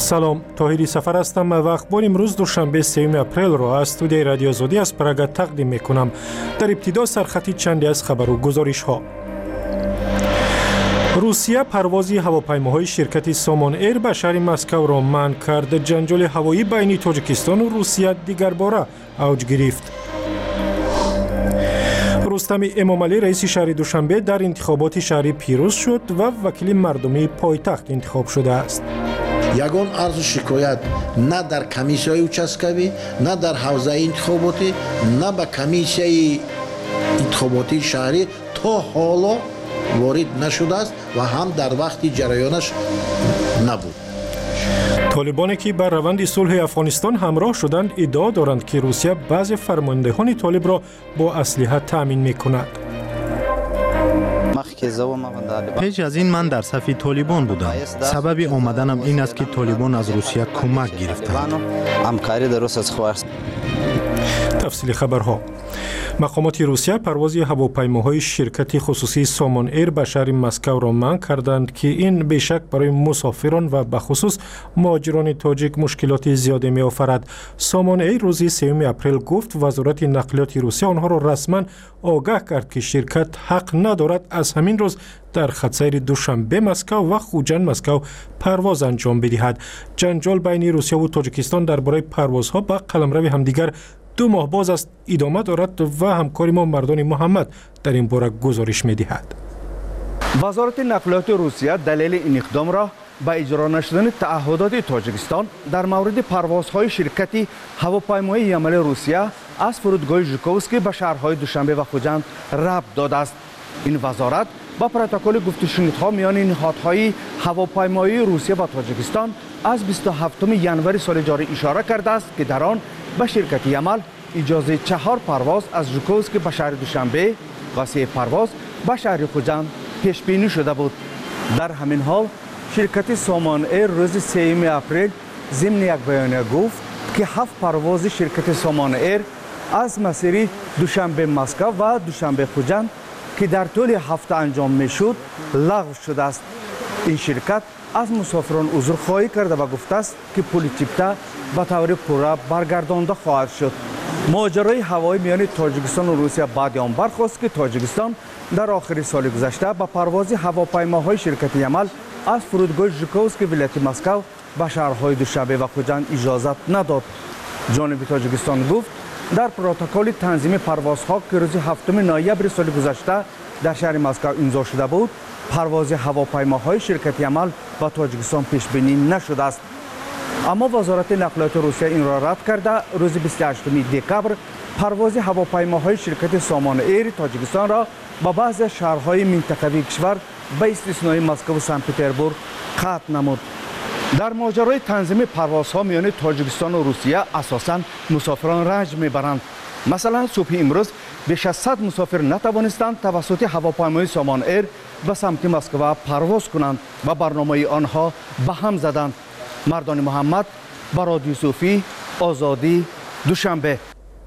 سلام، طاهری سفر هستم و اخبار امروز دوشنبه 3 اپریل را از استودیوی رادیو آزادی از پراگ تقدیم میکنم. در ابتدا سرخطی چندی از خبر و گزارش ها. روسیه پروازی هواپیماهای شرکت سامان ایر به شهر مسکو را منع کرد. جنجال هوایی بین تاجیکستان و روسیه دیگر باره اوج گرفت. رستم امامعلی رئیس شهر دوشنبه در انتخابات شهری پیروز شد و وکیل مردمی پایتخت انتخاب شده است. یگان عرض شکایت نه در کمیسیای участковی، نه در حوزه انتخاباتی، نه به کمیسیای انتخاباتی شهری تا حالا وارد نشده است و هم در وقت جریانش نبود. طالبانی که بر روند صلح افغانستان همراه شدند ادعا دارند که روسیه بعضی فرماندهان طالب را با اسلحه تامین می‌کند. پیش از این من در صف طالبان بودم. سبب آمدنم این است که طالبان از روسیه کمک گرفتند. تفصیل خبرها. مقامات روسیه پروازی هواپیماهای شرکت خصوصی سامان ایر به شهر مسکو را منع کردند که این بیشک برای مسافران و به خصوص مهاجران تاجیک مشکلات زیادی می آفرد. سامان ایر روز 3 اپریل گفت وزارت نقلیات روسیه آنها را رسما آگاه کرد که شرکت حق ندارد از همین روز در خطسیر دوشنبه مسکو و خوجند مسکو پرواز انجام بدهد. جنجال بین روسیه و تاجیکستان درباره پروازها به قلمرو همدیگر 2 ماه باز است ادامه دارد و همکار ما مردان محمد در این باره گزارش می‌دهد. وزارت نقلیات روسیه دلیل این اقدام را به اجرا نشدن تعهدات تاجیکستان در مورد پروازهای شرکت هواپیمایی عمل روسیه از فرودگاه ژوکووسکی به شهرهای دوشنبه و خوجند ربط داده است. این وزارت با پروتکل گفت‌وشنودها میان نهادهای هواپیمایی روسیه و تاجیکستان از 27 ژانویه سال جاری اشاره کرده است که در آن به شرکت عمل اجازه 4 پرواز از ژوکووسکی به شهر دوشنبه و 3 پرواز به شهر خوجند پیش بینی شده بود. در همین حال شرکت سامان ایر روز 3 اپریل ضمن یک بیانیه گفت که 7 پرواز شرکت سامان ایر از مسیر دوشنبه مسکو و دوشنبه خوجند که در طول هفته انجام میشد لغو شده است. این شرکت از مسافران عذرخواهی کرده و گفته است که پول تیپته به طور پوره برگردانده خواهد شد. ماجرای هوایی میان تاجیکستان و روسیه بعد آن برخاست که تاجیکستان در آخر سال گذشته با پرواز هواپیماهای شرکت عمل از فرودگاه ژوکووسکی ولایت مسکو به شهرهای دوشنبه و خوجند اجازت نداد. جانب تاجیکستان گفت در پروتکل تنظیم پروازها که روز 7 نوامبر سال گذشته در شهر مسکو امضا شده بود، پرواز هواپیماهای شرکت عمل با تاجیکستان پیش بینی نشده است. اما وزارت نقلیات روسیه این را رد کرده روز 28 دکبر پرواز هواپیماهای شرکت سامان ایر تاجیکستان را با بعضی شهرهای منطقوی کشور به استثنای مسکو و سن پترزبورگ قطع نمود. در ماجرای تنظیم پروازها میان تاجیکستان و روسیه اساساً مسافران رنج میبرند. مثلا صبح امروز بیش از 100 مسافر نتوانستند توسط هواپیمای سامان ایر به سمت مسکو پرواز کنند و برنامه آنها به هم زدند. مردان محمد، رادیو صوفی، آزادی، دوشنبه.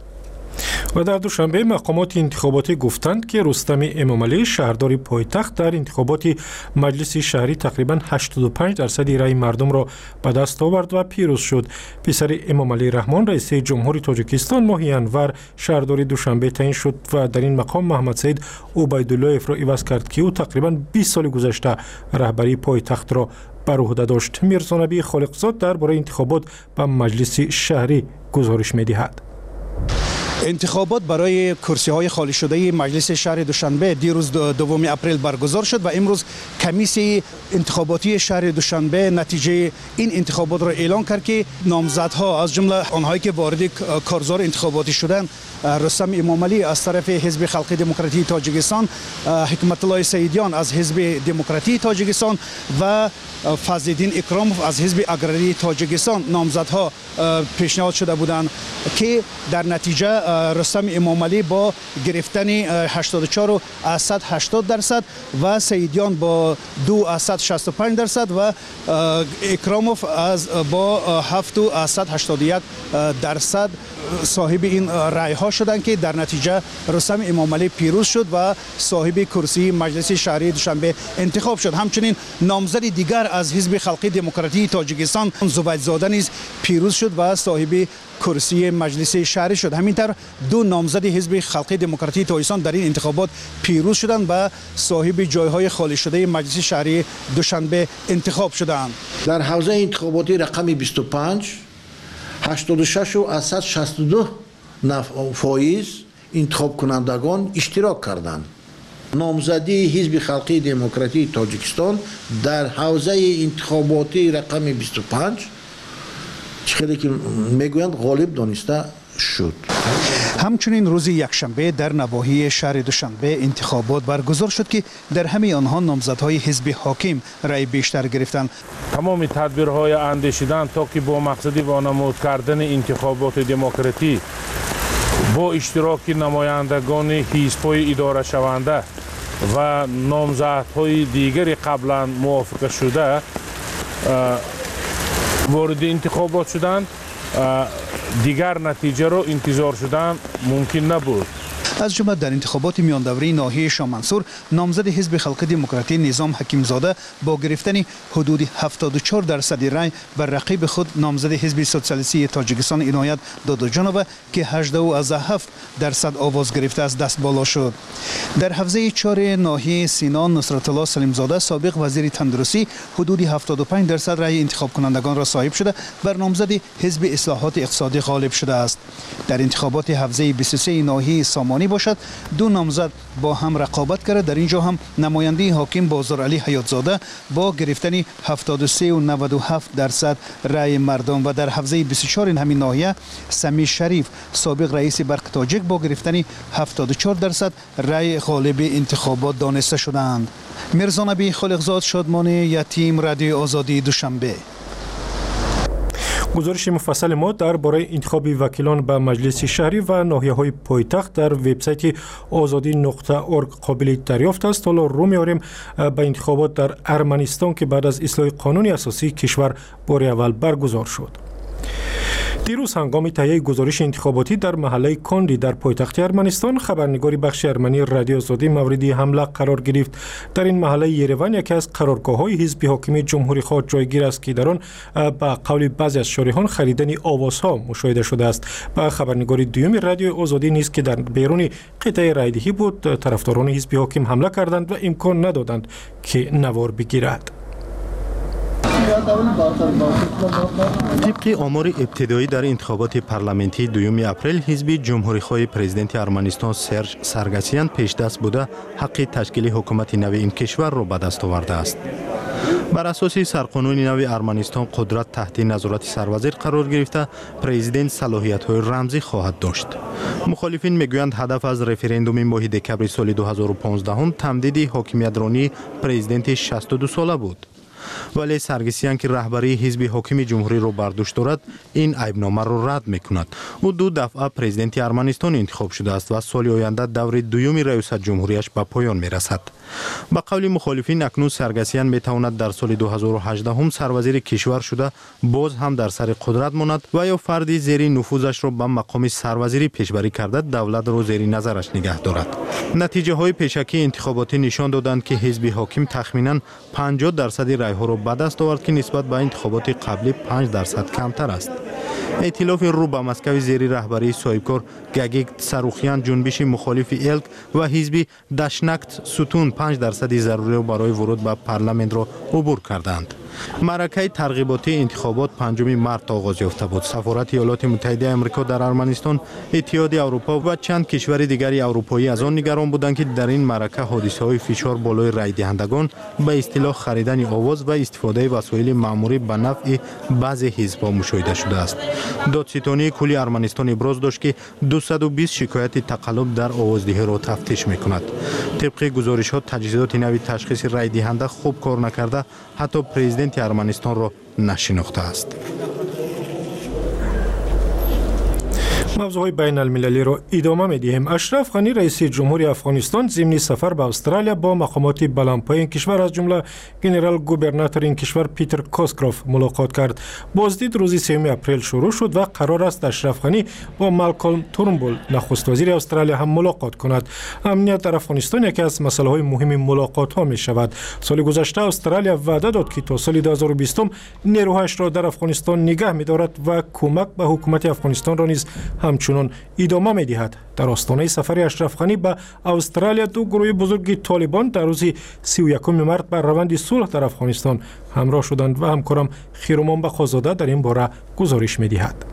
و در دوشنبه مقامات انتخاباتی گفتند که رستم امامعلی شهردار پایتخت در انتخابات مجلس شهری تقریباً 85% رای مردم را به دست آورد و پیروز شد. پسر امامعلی رحمان رئیس جمهوری تاجیکستان ماه انور شهردار دوشنبه تعیین شد و در این مقام محمد سید عبیداللهیف را عوض کرد که او تقریباً 20 سال گذشته رهبری پایتخت را بر عهده داشت. میرزا نبی خالقزاد درباره انتخابات به مجلس شهری گزارش می‌دهد. انتخابات برای کرسی‌های خالی شده مجلس شهر دوشنبه دیروز 2 اپریل برگزار شد و امروز کمیسیون انتخاباتی شهر دوشنبه نتیجه این انتخابات را اعلام کرد که نامزدها از جمله آنهایی که وارد کارزار انتخاباتی شدند رستم امامعلی از طرف حزب خلق دموکراتی تاجیکستان، حکمت الله سیدیان از حزب دموکراتی تاجیکستان و فضل‌الدین اکراموف از حزب اگراری تاجیکستان نامزدها پیشنهاد شده بودند که در نتیجه رستم امامعلی با گرفتن 84.80% و سعیدیان با 2.65% و اکراموف با 7.81% صاحب این رای ها شدند که در نتیجه رستم امامعلی پیروز شد و صاحب کرسی مجلس شهری دوشنبه انتخاب شد. همچنین نامزد دیگر از حزب خلقی دموکراتی تاجیکستان زبیدزاده نیز پیروز شد و صاحب کرسی مجلس شهری شد. همینطور دو نامزد حزب خلقی دموکراتی تاجیکستان در این انتخابات پیروز شدند و صاحب جایهای خالی شده مجلس شهری دوشنبه انتخاب شدند. در حوزه انتخاباتی رقم 25 86.62% فایز انتخاب کنندگان اشتراک کردند. نامزدی حزب خلقی دموکراتی تاجیکستان در حوزه انتخاباتی رقم 25 خیلی که میگویند غالب دانسته شد. همچنین روز یکشنبه در نواحی شهر دوشنبه انتخابات برگزار شد که در همه آنها نامزدهای حزب حاکم رای بیشتر گرفتند. تمام تدبیرهای اندیشیدن تا که با مقصد وانمود کردن انتخابات دموکراتی با اشتراک نمایندگان حزب‌های اداره شونده و نامزدهای دیگری قبلا موافقه شده وارد انتخابات شدند، دیگر نتیجه را انتظار شدن ممکن نبود. از جمله در انتخابات میان دوره ناحیه شاه منصور نامزد حزب خلق دموکراتی نظام حکیمزاده با گرفتن حدود 74% رای بر رقیب خود نامزد حزب سوسیالیستی تاجیکستان عنایت دادوجانوف که 18.7% آواز گرفته از دست بالا شد. در حوزه 4 ناحیه سینان نصرت الله سلیمزاده سابق وزیر تندرستی حدود 75% رای انتخاب کنندگان را صاحب شده بر نامزد حزب اصلاحات اقتصادی غالب شده است. در انتخابات حوزه 23 ناحیه سامانی باشد دو نامزد با هم رقابت کرده. در اینجا هم نماینده حاکم بازارعلی حیاتزاده با گرفتن 73.97% رای مردم و در حوزه 24 همین ناحیه سمی شریف سابق رئیس برق تاجیک با گرفتن 74% رای غالب انتخابات دانسته شدند. میرزا نبی خالقزاد شادمان یتیم رادیو آزادی دوشنبه. گزارش مفصل ما درباره انتخاب وکیلان به مجلس شهری و ناحیه‌های پایتخت در وبسایت azadi.org قابل دریافت است. حالا رو می‌آوریم به انتخابات در ارمنستان که بعد از اصلاح قانون اساسی کشور بار اول برگزار شد. دیروز هنگام تهیه گزارش انتخاباتی در محله کاندی در پایتخت ارمنستان خبرنگاری بخش ارمنی رادیو آزادی مورد حمله قرار گرفت. در این محله یریوان یکی از قرارگاه‌های حزب حاکم جمهوری خواه جایگیر است که در آن با قول بعضی از شارحان خریدن آوازها مشاهده شده است. با خبرنگاری دوم رادیو آزادی نیز که در بیرون قطعه رایدهی بود طرفداران حزب حاکم حمله کردند و امکان ندادند که نوار بگیرد. طبق آمار ابتدایی در انتخابات پارلمانتی دوم اپریل حزب جمهوری خواه پرزیدنت ارمنستان سرژ سارگسیان پیش دست بوده حق تشکیل حکومت نو این کشور را به دست آورده است. بر اساس سرقانون نو ارمنستان قدرت تحت نظارت سروزیر قرار گرفته پرزیدنت صلاحیت‌های رمزی خواهد داشت. مخالفین میگویند هدف از رفراندوم ماه دکبر سال 2015 تمدید حاکمیت رانی پرزیدنت 62 ساله بود. ولی سارگسیان که رهبری حزب حاکم جمهوری را بر دوش دارد این عیبنامه را رد میکند. او دو دفعه پرزیدنت ارمنستان انتخاب شده است و سال آینده دور دوم ریاست جمهوریش به پایان میرسد. با قول مخالفین اکنون سارگسیان میتواند در سال 2018 هم سروزیر کشور شده باز هم در سر قدرت ماند و یا فردی زیر نفوذش را به مقام سروزیری پیشبری کرده دولت را زیر نظرش نگه دارد. نتیجه های پیشکی انتخاباتی نشان دادند که حزب حاکم تخمینا 50% رای ها را به دست آورد که نسبت به انتخابات قبلی 5% کمتر است. ائتلاف رو به مسکو زیر رهبری صاحبکار گگیک سروخیان جنبش مخالف الک و حزب دشنکت ستون 5% ضروری برای ورود به پارلمان را عبور کردند. معرکه ترغیباتی انتخابات 5 مارس آغاز یافته بود. سفارت ایالات متحده آمریکا در ارمنستان، اتحادیه اروپا و چند کشور دیگری اروپایی از آن نگران بودند که در این معرکه حادثه‌های فشار بالای رای دهندگان به اصطلاح خریدن آواز و استفاده وسایل مأموری به نفع بعضی حزب‌ها مشاهده شده است. دادستانی کلی ارمنستان ابراز داشت که 220 شکایت تقلب در آوازدهی را تفتیش می‌کند. طبق گزارش‌ها تجهیزات نوی تشخیص رای دهنده خوب کار نکرده حتی پرزیدنت ارمنستان را نشناخته است. موضوع بین المللی را ادامه می‌دهیم. اشرف غنی رئیس جمهوری افغانستان ضمن سفر به استرالیا با مقامات بلندپایه این کشور از جمله ژنرال گوبرناتور این کشور پیتر کاسگروف ملاقات کرد. بازدید روز 3 اپریل شروع شد و قرار است اشرف غنی با مالکولم تورنبول نخست وزیر استرالیا هم ملاقات کند. امنیت در افغانستان یکی از مسائل مهم ملاقات ها می شود. سال گذشته استرالیا وعده داد که تا سال 2020 نیروهاش را در افغانستان نگه می دارد و کمک به حکومت افغانستان را نیز همچنان ادامه می دهد. در آستانه سفر اشرف غنی به استرالیا دو گروه بزرگ طالبان در روز 31 مارس بر روند صلح در افغانستان همراه شدند و همکارم خیرومان بخازاده در این باره گزارش می دهد.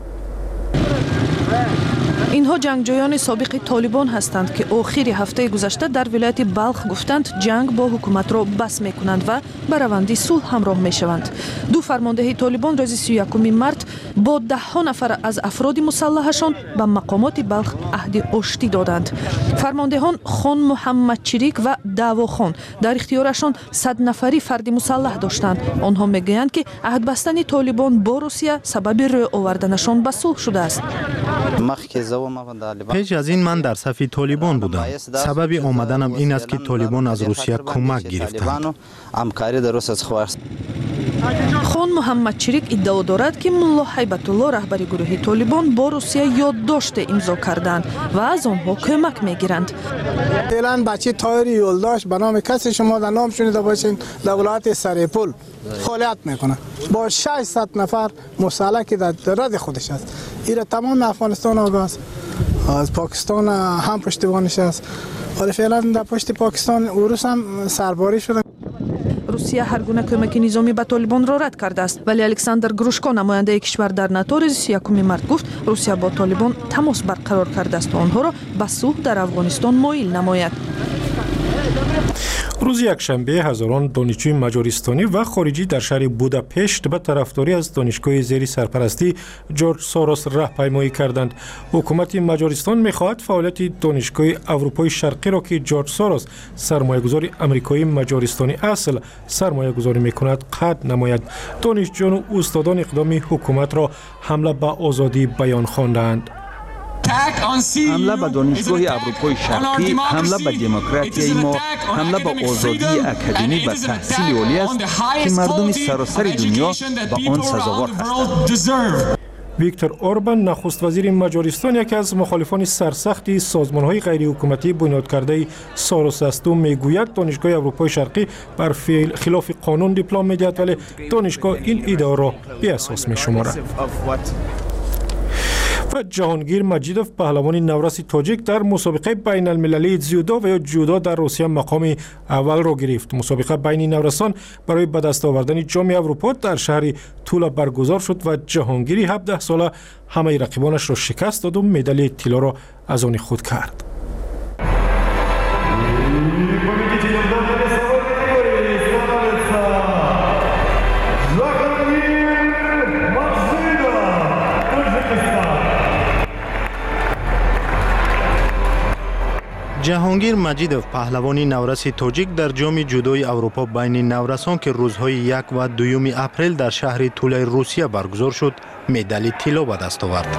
اینها جنگجویان سابق طالبان هستند که آخر هفته گذشته در ولایت بلخ گفتند جنگ با حکومت را بس میکنند و به روند صلح همراه میشوند. دو فرمانده طالبان روز 31 مارس با 10 نفر از افراد مسلحشان به مقامات بلخ عهد آشتی دادند. فرماندهان خان محمد چریک و دعوا خان در اختیارشان 100 نفری فرد مسلح داشتند. آنها میگویند که عهد بستن طالبان با روسیه سبب روی آوردنشان به صلح شده است. پیش از این من در صف طالبان بودم. سبب آمدنم این است که طالبان از روسیه کمک گرفتند. خان محمد چریک ادعا دارد که ملا هیبت الله رهبر گروه طالبان با روسیه یادداشت امضا کردند و از آنها کمک میگیرند. فعلا بچه طاهر یولداش به نام کسی شما در نام شنیده باشین در ولایت سرپل فعالیت میکنه با 600 نفر مسلح که در رد خودش است. این تمام افغانستان آگاه است. از پاکستان هم پشتیبانش است. ولی فعلا در پشت پاکستان روس هم سرباری شده. روسیه هر گونه کمک نظامی به طالبان را رد کرده است، ولی الکساندر گروشکو نماینده کشور در ناتو روز 31 مارس گفت روسیه با طالبان تماس برقرار کرده است و آنها را به صلح در افغانستان مایل نماید. روز یکشنبه هزاران دانشجوی مجارستانی و خارجی در شهر بوداپشت به طرفداری از دانشگاه زیر سرپرستی جورج سوروس راهپیمایی کردند. حکومت مجارستان می‌خواهد فعالیت دانشگاه اروپای شرقی را که جورج سوروس سرمایه‌گذار آمریکایی مجارستانی اصل سرمایه‌گذاری می‌کند قطع نماید. دانشجویان و استادان اقدام حکومت را حمله به آزادی بیان خواندند. حمله به دانشگاه اروپای شرقی، حمله به دموکراسی ما، حمله به آزادی اکادمی و تحصیل عالی است که مردم سراسر دنیا به آن سزاوار هستند. ویکتور اوربان نخست وزیر مجارستان یکی از مخالفان سرسخت سازمان‌های غیر حکومتی بنیاد کرده سوروس است و میگوید دانشگاه اروپای شرقی بر خلاف قانون دیپلم می‌دهد ولی دانشگاه این ادعا را بی‌اساس می‌شمارد. و جهانگیر مجیدوف پهلوان نورس تاجیک در مسابقه بین المللی جودو و یا جودو در روسیه مقام اول را گرفت. مسابقه بین نورسان برای به دست آوردن جام اروپا در شهر تولا برگزار شد و جهانگیری 17 ساله همه رقیبانش را شکست داد و مدال طلا را از آن خود کرد. جهانگیر مجیدوف پهلوانی نورس تاجیک در جام جودوی اروپا بین نورسان که روزهای 1 و 2 اپریل در شهر تولا روسیه برگزار شد مدال طلا به دست آورد.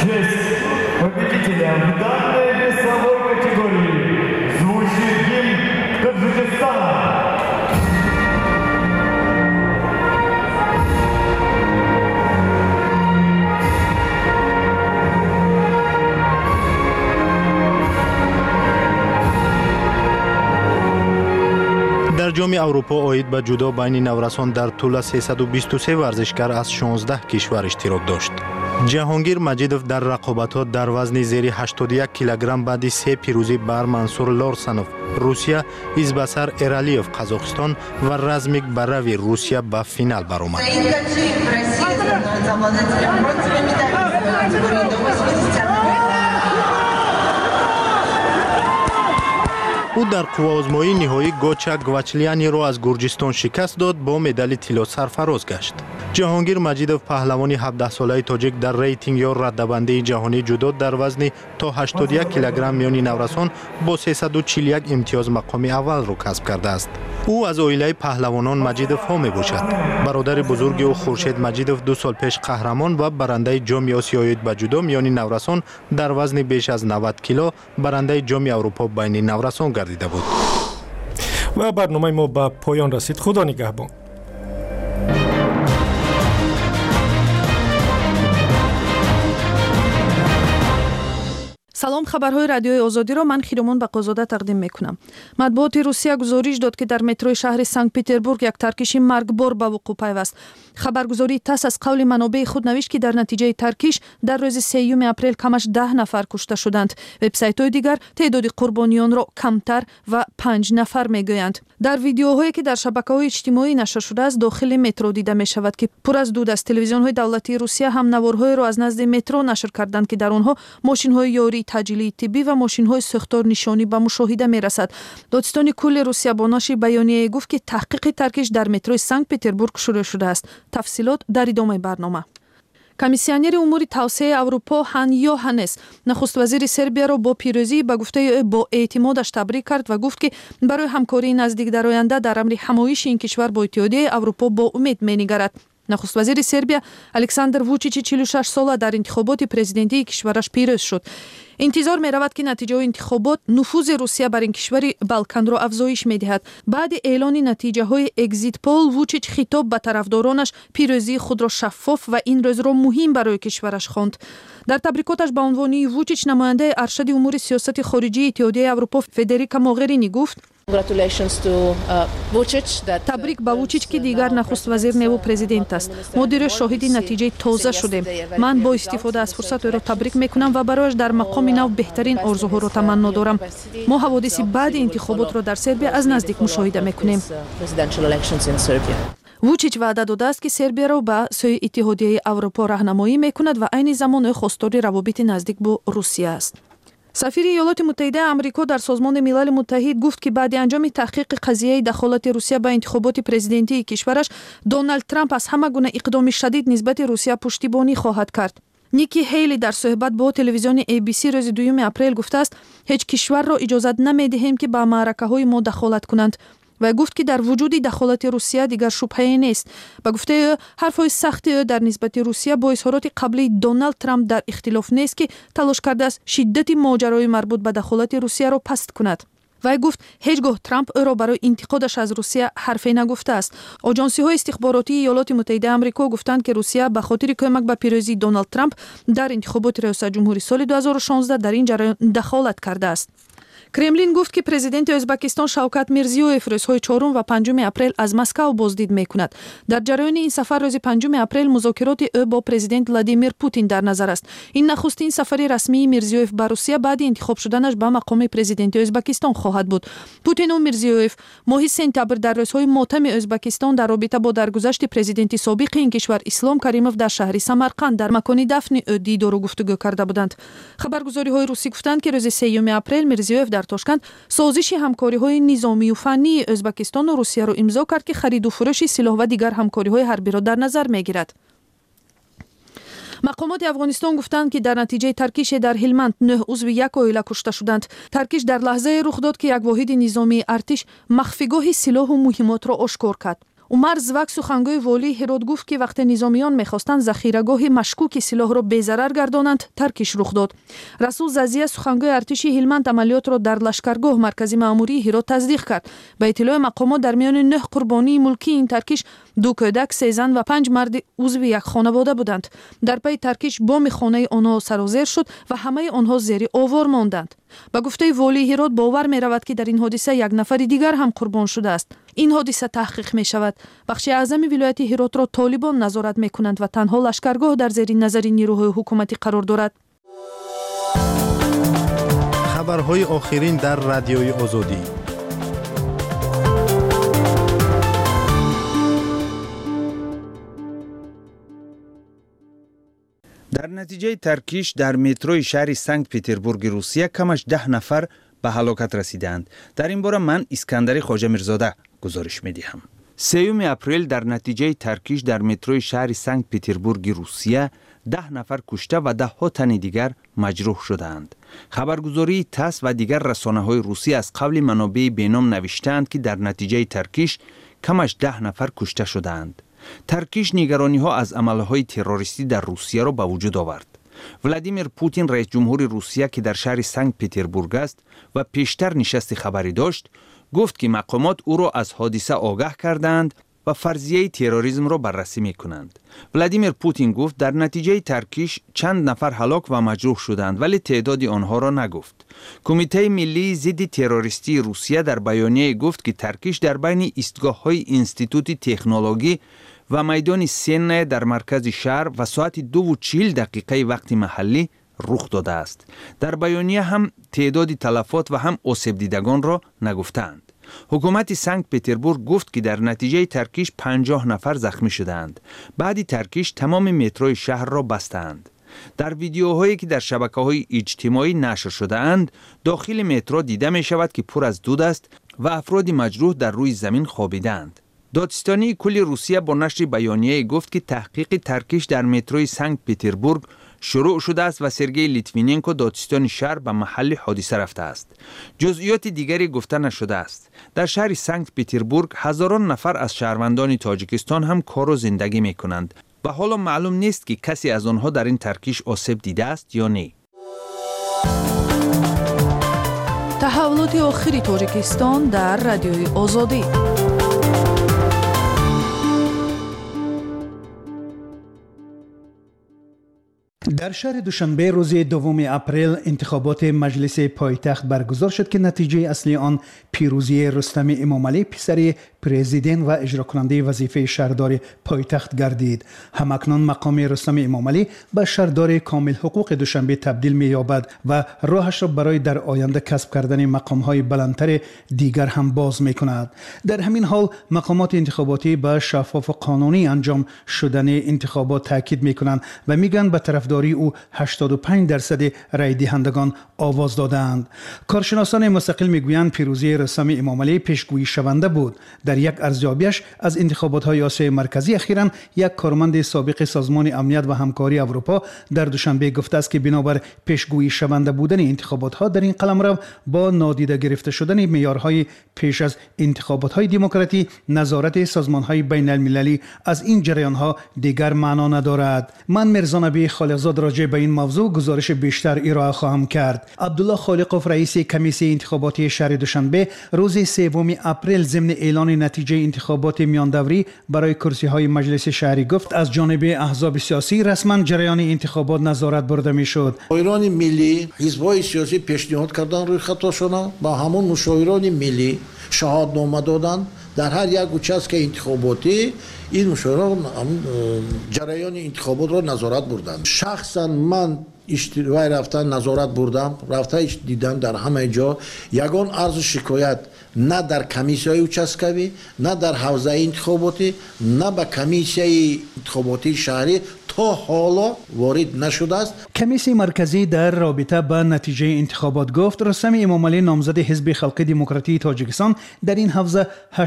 در جام اروپا عاید به جودو بین نورسان در تولا 323 ورزشکار از 16 کشور اشتراک داشت. جهانگیر مجیدوف در رقابت‌ها در وزن زیر 81 کیلوگرم بعد 3 پیروزی بر منصور لارسنوف روسیه، ایزباسار ارالیوف قزاقستان و رزمیک براوی روسیه به فینال برآمد. او در قوازمایی نهایی گوچا گواچلیانی را از گرجستان شکست داد با مدال طلا سرفراز گشت. جهانگیر مجیدوف پهلوان 17 ساله تاجیک در ریتینگ یا رده‌بندی جهانی جودو در وزن تا 81 کیلوگرم میانی نورسان با 341 امتیاز مقام اول را کسب کرده است. او از عائله پهلوانان مجیدوف ها می باشد. برادر بزرگ او خورشید مجیدوف 2 سال پیش قهرمان و برنده جام آسیایی به جودو میانی نورسان در وزن بیش از 90 کیلو برنده جام اروپا بین نورسان گردیده بود. و برنامه ما به پایان رسید. خدا نگهبان. салом, хабарҳои радиои озодиро ман Хиромон Бақозода тақдим мекунам. Матбуоти Русия гузориш дод ки дар метрои шаҳри Санкт-Петербург як таркиши маргбор ба вуқӯъ пайваст. Хабаргузории ТАСС аз қавли манобеи худ навишт ки дар натиҷаи таркиш дар рӯзи 3 апрел камаш 10 нафар кушта шуданд. Вебсайтҳои дигар теъдоди қурбонионро камтар ва 5 нафар мегӯянд. дар видеоҳое ки дар шабакаҳои иҷтимоӣ нашр шудааст дохили метро дида мешавад ки пур аз дуд аст. Телевизионҳои давлатии Русия ҳам наворҳоеро аз назди метро нашр карданд ки дар онҳо мошинҳои ёрии таъҷилии тиббӣ ва мошинҳои сӯхторнишонӣ ба мушоҳида мерасад. Додистони кулли Русия бо нашри байонияе гуфт ки таҳқиқи таркиш дар метрои Санкт-Петербург шурӯъ шудааст. Тафсилот дар идомаи барнома. Комиссионери умури тавсеяи Аврупо Хан Йоханнес нахуст вазири Сербияро бо пирӯзӣ ба гуфтаи ӯ бо эътимодаш табрик кард ва гуфт ки барои ҳамкории наздик дар оянда дар амри ҳамоиши ин кишвар бо Иттиҳодияи Аврупо бо умед менигарад. Нахуст вазири Сербия Александр Вучичи 46 сола дар интихоботи президентии кишвараш пирӯз шуд. интизор меравад ки натиҷаҳои интихобот нуфузи Русия бар ин кишвари Балканро афзоиш медиҳад. баъди эълони натиҷаҳои Exit Poll Вучич хитоб ба тарафдоронаш пирӯзии худро шаффоф ва ин рӯзро муҳим барои кишвараш хонд. дар табрикоташ ба унвони Вучич намояндаи аршади умури сиёсати хориҷии Иттиҳодияи Аврупо Федерика Могерини гуфт: табрик ба Вучич ки дигар нахуст вазир неву президент аст. мо дирӯ шоҳиди натиҷаи тоза шудем. ман бо истифода аз фурсат ӯро табрик мекунам ва барояш дар мақоми нав беҳтарин орзуҳоро таманно дорам. мо ҳаводиси баъди интихоботро дар Сербия аз наздик мушоҳида мекунем. Вучич ваъда додааст ки Сербияро ба сӯи Иттиҳодияи Аврупо раҳнамоӣ мекунад ва айни замон ӯ хостори равобити наздик бо Русия аст. сафири Иёлоти Муттаҳидаи Амрико дар Созмони Милали Муттаҳид гуфт ки баъди анҷоми таҳқиқи қазияи дахолати Русия ба интихоботи президентии кишвараш Дональд Трамп аз ҳама гуна иқдоми шадид нисбати Русия пуштибонӣ хоҳад кард. Ники Ҳейли дар суҳбат бо телевизиони ABC рӯзи 2 апрел гуфтааст: ҳеҷ кишварро иҷозат намедиҳем ки ба маъракаҳои мо дахолат кунанд. Вай гуфт ки дар вуҷуди дахолати Русия дигар шубҳае нест. Ба гуфтаи ӯ ҳарфҳои сахти ӯ дар нисбати Русия бо изҳороти қаблии Дональд Трамп дар ихтилоф нест ки талош кардааст шиддати моҷарои марбут ба дахолати Русияро паст кунад. вай гуфт ҳеҷ гоҳ Трамп ӯро барои интиқодаш аз Русия ҳарфе нагуфтааст. оҷонсиҳои истихборотии Иёлоти Муттаҳидаи Амрико гуфтанд ки Русия ба хотири кӯмак ба пирӯзии Дональд Трамп дар интихоботи риёсатҷумҳурии соли 2016 дар ин ҷараён дахолат кардааст. Кремлин гуфт ки президенти Ӯзбекистон Шавкат Мирзиёев рӯзҳои 4 ва 5 апрел аз Москав боздид мекунад. дар ҷараёни ин сафар рӯзи 5 апрел музокироти ӯ бо президент Владимир Путин дар назар аст. ин нахустин сафари расмии Мирзиёев ба Русия баъди интихоб шуданаш ба мақоми президенти Ӯзбекистон хоҳад буд. Путину Мирзиёев моҳи сентябр дар рӯзҳои мотами Ӯзбекистон дар робита бо даргузашти президенти собиқи ин кишвар Ислом Каримов дар шаҳри Самарқанд дар макони дафни ӯ дидору гуфтугӯ карда буданд. хабаргузориҳои русӣ гуфтанд ки рӯзи 3 апрел Мирзиёев дар Тошканд созиши ҳамкориҳои низомию фаннии Ӯзбекистону Русияро имзо кард ки хариду фурӯши силоҳ ва дигар ҳамкориҳои ҳарбиро дар назар мегирад. мақомоти Афғонистон гуфтанд ки дар натиҷаи таркише дар Ҳилманд 9 узви як оила кушта шуданд. Таркиш дар лаҳзае рух дод ки як воҳиди низомии артиш махфигоҳи силоҳу муҳимотро ошкор кард. Умар Звак сухангӯи волии Ҳирот гуфт ки вақте низомиён мехостанд захирагоҳи машкуки силоҳро безарар гардонанд, таркиш рух дод. Расул Зазия сухангӯи артиши Ҳилманд амалиётро дар лашкаргоҳ маркази маъмурии Ҳирот таздиқ кард. ба иттилои мақомот дар миёни 9 қурбонии мулкии ин таркиш 2 кӯдак, 3 зан ва 5 марди узви як хонавода буданд. дар пайи таркиш боми хонаи онҳо сарозер шуд ва ҳамаи онҳо зери овор монданд. ба гуфтаи волии Ҳирот бовар меравад ки дар ин ҳодиса як нафари дигар ҳам қурбон шудааст. ин ҳодиса таҳқиқ мешавад. бахши аъзами вилояти Ҳиротро толибон назорат мекунанд ва танҳо лашкаргоҳ дар зери назари нирӯҳои ҳукуматӣ қарор дорад. хабарҳои охирин дар радиои Озодӣ. дар натиҷаи таркиш дар метрои шаҳри Санкт-Петербурги Русия камаш 10 нафар ба ҳалокат расиданд. дар ин бора ман Искандари Хоҷамирзода гузориш медиҳам. 3 اپریل در نتیجه ترکیش در متروی شهر سنت پتربورگ روسیه 10 نفر کشته و 10 تن دیگر مجروح شدند. خبرگزاری تاس و دیگر رسانه‌های روسی از قبل منابع بینام نوشتند که در نتیجه ترکیش کمش 10 نفر کشته شدند. ترکیش نگرانی‌ها از عملهای تروریستی در روسیه را به وجود آورد. ولادیمیر پوتین رئیس جمهور روسیه که در شهر سنت پتربورگ است و پیشتر نشست خبری داشت، گفت که مقامات او را از حادثه آگاه کردند و فرضیه تروریسم را بررسی می کنند. ولادیمیر پوتین گفت در نتیجه ترکیش چند نفر هلاک و مجروح شدند ولی تعداد آنها را نگفت. کمیته ملی ضد تروریستی روسیه در بیانیه گفت که ترکیش در بین ایستگاه‌های انستیتوت تکنولوژی و میدان سن در مرکز شهر و ساعت 2:40 وقت محلی رخ داده است. در بیانیه هم تعداد تلفات و هم آسیب دیدگان را نگفتند. حکومت سنت پتربورگ گفت که در نتیجه ترکیش 50 نفر زخمی شدند. بعد ترکیش تمام متروی شهر را بستند. در ویدیوهایی که در شبکه‌های اجتماعی نشر شده اند، داخل مترو دیده می شود که پر از دود است و افراد مجروح در روی زمین خوابیدند. دادستانی کل روسیه با نشر بیانیه گفت که تحقیق ترکیش در متروی سنت پتربورگ شروع شده است و سرگئی لیتویننکو دادستان شهر به محل حادثه رفته است. جزئیات دیگری گفته نشده است. در شهر سنت پتربورگ هزاران نفر از شهروندان تاجیکستان هم کار و زندگی می کنند و حالا معلوم نیست که کسی از آنها در این ترکیش آسیب دیده است یا نه. تحولات آخری تاجیکستان در رادیوی آزادی. در شهر دوشنبه روز 2 اپریل انتخابات مجلس پایتخت برگزار شد که نتیجه اصلی آن پیروزی رستم امامعلی پسر پرزیدنت و اجرا کننده وظیفه شهردار پایتخت گردید. همکنون مقام رستم امامعلی به شهردار کامل حقوق دوشنبه تبدیل می یابد و راهش را برای در آینده کسب کردن مقام های بلندتر دیگر هم باز می کند. در همین حال مقامات انتخاباتی به شفاف و قانونی انجام شدن انتخابات تاکید می کنند و میگن به طرفداری او 85% رای دهندگان آواز دادند. کارشناسان مستقل میگویند پیروزی رستم امامعلی پیشگویی شونده بود. در یک ارزیابیش از انتخابات‌های آسیای مرکزی اخیراً یک کارمند سابق سازمان امنیت و همکاری اروپا در دوشنبه گفته است که بنابر پیشگویی شونده بودن انتخابات‌ها در این قلمرو با نادیده گرفته شدن معیارهای پیش از انتخابات‌های دموکراتی، نظارت سازمان‌های بین‌المللی از این جریان‌ها دیگر معنا ندارد. من میرزا نبی خالقزاد راجع به این موضوع گزارش بیشتر ارائه خواهم کرد. عبدالله خالقوف رئیس کمیسیون انتخاباتی شهر دوشنبه روز 3 اپریل ضمن اعلان نتیجه انتخابات میان دوری برای کرسی‌های مجلس شهری گفت از جانب احزاب سیاسی رسما جریان انتخابات نظارت برده میشد. مشاوران ملی حزب‌های سیاسی پیشنهاد کردن روی خطاشون با همون مشاوران ملی شهادتنامه دادن در هر یک участок انتخاباتی این مشاوران جریان انتخابات را نظارت بردند. شخصا من اشتباه رفتن نظارت بردم، رفته دیدم در همه جا یگان عرض شکایت نه در کمیسیای участковی، نه در حوزه انتخاباتی، نه به کمیسیای انتخاباتی شهری تا حالا وارد نشده است. کمیسیون مرکزی در رابطه با نتیجه انتخابات گفت رستم امامعلی نامزد حزب خلق دموکراتی تاجیکستان در این حوزه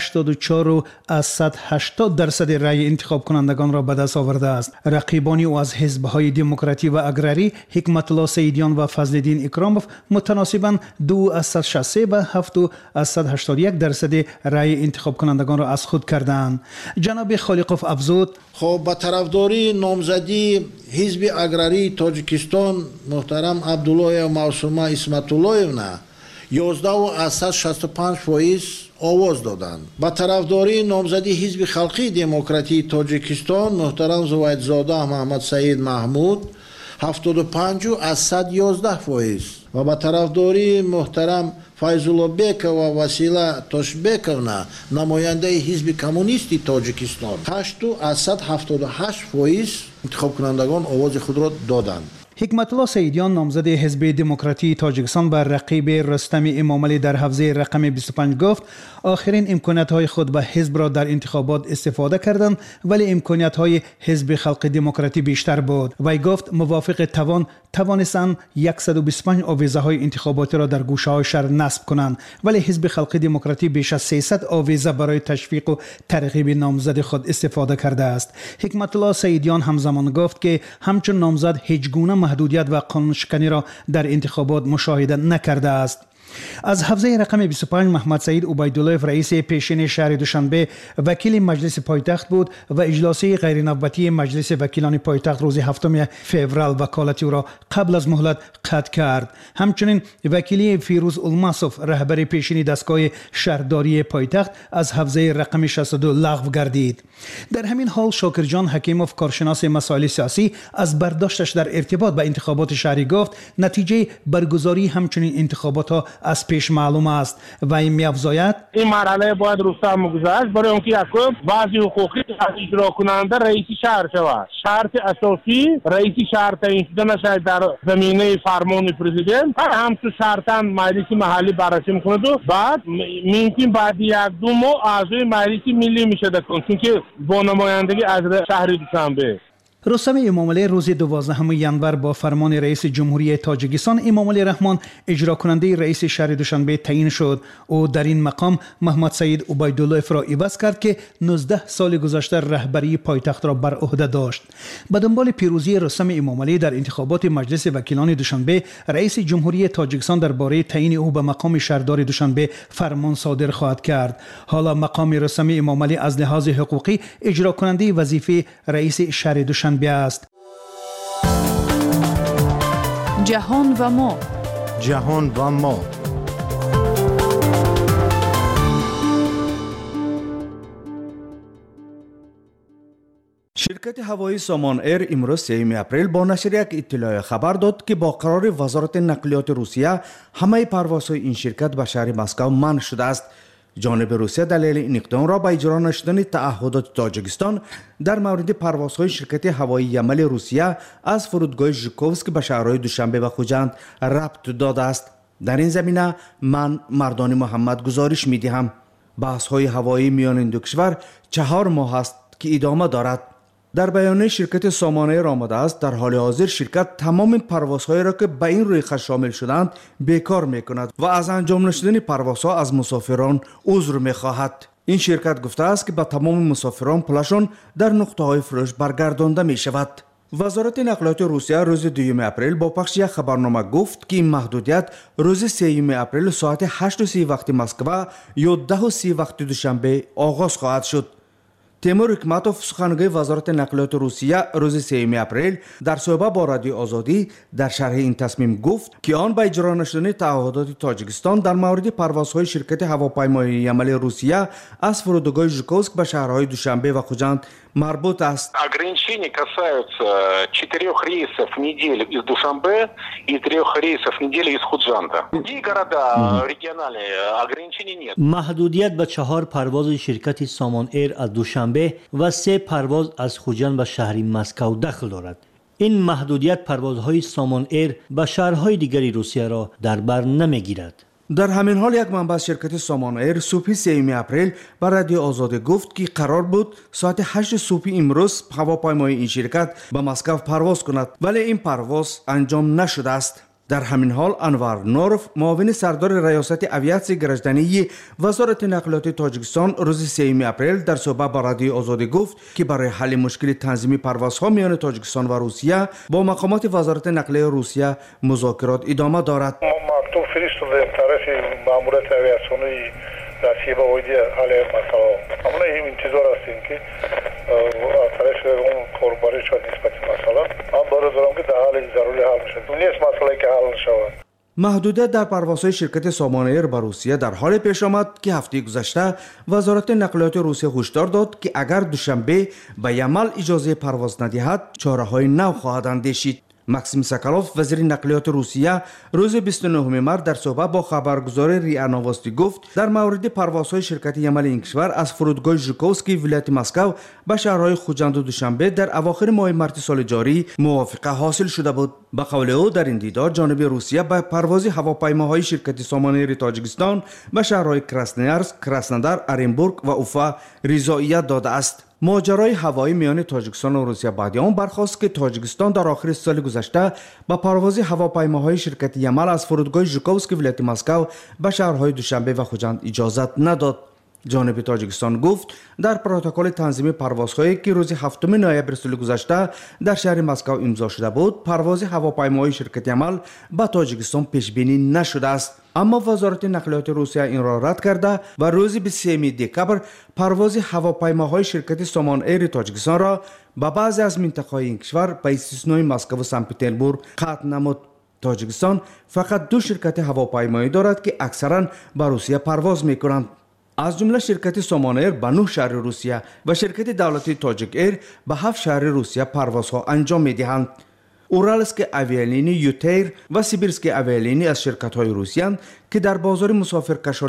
84% رای انتخاب کنندگان را به دست آورده است. رقیبان او از حزب‌های دموکراتی و اگراری حکمت الله سیدیان و فضل‌الدین اکراموف متناسباً 263 و 781% رای انتخاب کنندگان را از خود کردند. جناب خالقوف افزود: خب با طرفداری نامزدی حزب اگراری تاجیکستان محترم عبدالله معصومه اسمت اللهیونا 11.65% آواز دادند. با طرفداری نامزدی حزب خلقی دموکراتی تاجیکستان محترم زویدزاده محمد سعید محمود 75.11% و با طرفداری محترم فایزالله بیک و وسیله توشبیکونا نماینده حزب کمونیستی تاجیکستان 8.78% انتخاب کنندگان آواز خود را دادند. حکمت الله سیدیان نامزد حزب دموکراتی تاجیکستان و رقیب رستم امامعلی در حوزه رقم 25 گفت آخرین امکانیت‌های خود و حزب را در انتخابات استفاده کردند، ولی امکانیت‌های حزب خلق دموکراتی بیشتر بود. وی گفت موافق توانستند 125 آویزه‌های انتخاباتی را در گوشه‌های شهر نصب کنند، ولی حزب خلق دموکراتی بیش از 300 آویزه برای تشویق و ترغیب نامزد خود استفاده کرده است. حکمت الله سیدیان همزمان گفت که همچون نامزد هیچ گونه محدودیت و قانونشکنی را در انتخابات مشاهده نکرده است. از حوزه رقم 25 محمد سعید عبیدالله رئیس پیشین شهر دوشنبه وکیل مجلس پایتخت بود و اجلاسی غیر نوبتی مجلس وکیلان پایتخت روز 7 فوریه وکالت او را قبل از مهلت قطع کرد. همچنین وکیلی فیروز الماسوف رهبر پیشین دستگاه شهرداری پایتخت از حوزه رقم 62 لغو گردید. در همین حال شاکر جان حکیموف کارشناس مسائل سیاسی از برداشتش در ارتباط با انتخابات شهری گفت نتیجه برگزاری همچنین انتخابات ها از پیش معلوم است و این می‌افزاید این مرحله باید رستم گذشت برای اینکه یکم بعضی حقوقی از اجرا کننده رئیس شهر شود. شرط اساسی رئیس شهر تعیین شدن شاید در زمینه فرمان پرزیدنت هم تو شرطاً مجلس محلی بررسی می‌کند و بعد ممکن بعد یک دو ماه اعضای مجلس ملی میشه چون که با نمایندگی از شهر دوشنبه. رستم امامعلی روز 12 ژانویه با فرمان رئیس جمهوری تاجیکستان امامعلی رحمان اجرا کننده رئیس شهر دوشنبه تعیین شد. او در این مقام محمد سعید عبیدالله را عوض کرد که 19 سال گذشته رهبری پایتخت را بر عهده داشت. به دنبال پیروزی رستم امامعلی در انتخابات مجلس وکیلان دوشنبه، رئیس جمهوری تاجیکستان درباره تعیین او به مقام شهردار دوشنبه فرمان صادر خواهد کرد. حالا مقام رستم امامعلی از لحاظ حقوقی اجرا کننده وظیفه رئیس شهر دوشنبه است. جهان و ما. شرکت هوایی سامان ایر امروز 3 اپریل با نشر یک اطلاع خبر داد که با قرار وزارت نقلیات روسیه همه پروازهای این شرکت به شهر مسکو منع شده است. جانب روسیه دلیل این اقدام را به اجرا نشدن تعهدات تاجیکستان در مورد پروازهای شرکت هوایی یمل روسیه از فرودگاه ژوکوفسک به شهرهای دوشنبه و خوجند ربط داده است. در این زمینه من مردان محمد گزارش می دهم. بحث‌های هوایی میان این دو کشور 4 ماه است که ادامه دارد. در بیانیه شرکت سامان ایر آمده است در حال حاضر شرکت تمام پروازهایی را که به این رویخط شامل شدند بیکار میکند و از انجام نشدن پروازها از مسافران عذر میخواهد. این شرکت گفته است که به تمام مسافران پولشان در نقطه‌های فروش برگردانده می شود. وزارت نقلیات روسیه روز 2 اپریل با پخش یک خبرنامه گفت که این محدودیت روز 3 اپریل ساعت 8:30 وقت مسکو یا 10:30 وقت دوشنبه آغاز خواهد شد. تیمور حکمتوف سخنگوی وزارت نقلیات روسیه روز 3 اپریل در صحبت با رادیو آزادی در شرح این تصمیم گفت که آن به اجرا نشدن تعهدات تاجیکستان در مورد پروازهای شرکت هواپیمایی یمل روسیه از فرودگاه ژوکوفسک به شهرهای دوشنبه و خوجند مربوط است. Ограничения касаются 4 рейсов в неделю из Душанбе и 3 рейсов в неделю из Худжанда. Другие города региональные ограничений нет. محدودیت به 4 پرواز شرکت سامان ایر از دوشنبه و 3 پرواز از خوجند به شهر مسکو دخل دارد. این محدودیت پروازهای سامان ایر به شهرهای دیگری روسیه را در بر نمیگیرد. در همین حال یک منبع از شرکت سامان ایر صبح 3 اپریل به رادیو آزادی گفت که قرار بود ساعت 8 صبح امروز هواپیمای این شرکت به مسکو پرواز کند، ولی این پرواز انجام نشده است. در همین حال انور نوروف معاون سردار ریاست اویاسیون گرجدنی وزارت نقلیات تاجیکستان روز 3 اپریل در صحبت با رادیو آزادی گفت که برای حل مشکل تنظیم پروازها میان تاجیکستان و روسیه با مقامات وزارت نقلیه روسیه مذاکرات ادامه دارد. مکتوب فرستادیم طرف ماموریت اویاسیونی روسیه با وجه حل مسئله. ما این انتظار هستیم که از طرف اون کاربری شد نسبت مسئله. من باید دارم که در حال ضروری حل میشه. نیست مسئله که حل نشود. محدودیت در پروازهای شرکت سامان ایر به روسیه در حال پیش آمد که هفته گذشته وزارت نقلیات روسیه هشدار داد که اگر دوشنبه به یمل اجازه پرواز ندهد چاره‌های نو خواهد اندیشید. ماکسیم ساکالوف وزیر نقلیات روسیه روز 29 مارس در صحبت با خبرگزاری ریا نووستی گفت در مورد پروازهای شرکت یمل این کشور از فرودگاه ژوکوفسکی ولایت مسکو به شهرهای خوجند و دوشنبه در اواخر ماه مارس سال جاری موافقه حاصل شده بود. به قول او در این دیدار جانب روسیه به پرواز هواپیماهای شرکت سامان ایر تاجیکستان به شهرهای کراسنویارسک، کراسنودار، ارنبورگ و اوفا رضایت داده است. ماجرای هوایی میان تاجیکستان و روسیه بعد آن برخاست که تاجیکستان در آخر سال گذشته با پرواز هواپیماهای شرکت یمل از فرودگاه ژوکوفسکی ولایت مسکو به شهرهای دوشنبه و خوجند اجازت نداد. جانب تاجیکستان گفت در پروتکل تنظیم پروازهایی که روز 7 نوامبر سال گذشته در شهر مسکو امضا شده بود، پرواز هواپیماهای شرکت یمل به تاجیکستان پیش بینی نشده است. اما وزارت نقلیات روسیه این را رد کرده و روز 23 دکبر پرواز هواپیماهای شرکت سامان ایر تاجیکستان را به بعضی از مناطق این کشور به استثنای مسکو و سن پترزبورگ قطع نمود. تاجیکستان فقط 2 شرکت هواپیمایی دارد که اکثرا به روسیه پرواز میکنند، از جمله شرکت سامان ایر به 9 شهر روسیه و شرکت دولتی تاجیک ایر به 7 شهر روسیه پروازها انجام میدهند. اورالسک اویالینی، یوتیر و سیبیرسک اویالینی از شرکت‌های روسیه که در بازار مسافرکشان